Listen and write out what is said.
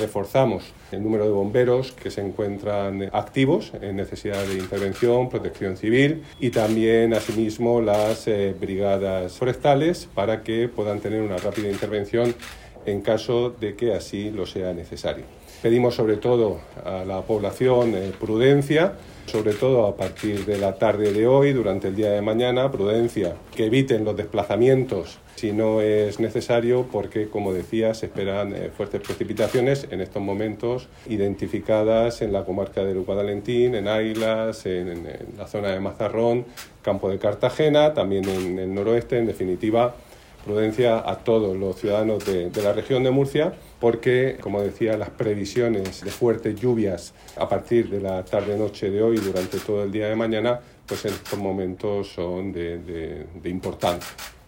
reforzamos el número de bomberos que se encuentran activos en necesidad de intervención, protección civil y también, asimismo, las brigadas forestales para que puedan tener una rápida intervención en caso de que así lo sea necesario. Pedimos sobre todo a la población prudencia, sobre todo a partir de la tarde de hoy, durante el día de mañana, prudencia, que eviten los desplazamientos si no es necesario, porque, como decía, se esperan fuertes precipitaciones en estos momentos identificadas en la comarca del Guadalentín, en Águilas, en la zona de Mazarrón, Campo de Cartagena, también en el noroeste. En definitiva, prudencia a todos los ciudadanos de la región de Murcia, porque, como decía, las previsiones de fuertes lluvias a partir de la tarde-noche de hoy durante todo el día de mañana, pues en estos momentos son de importancia.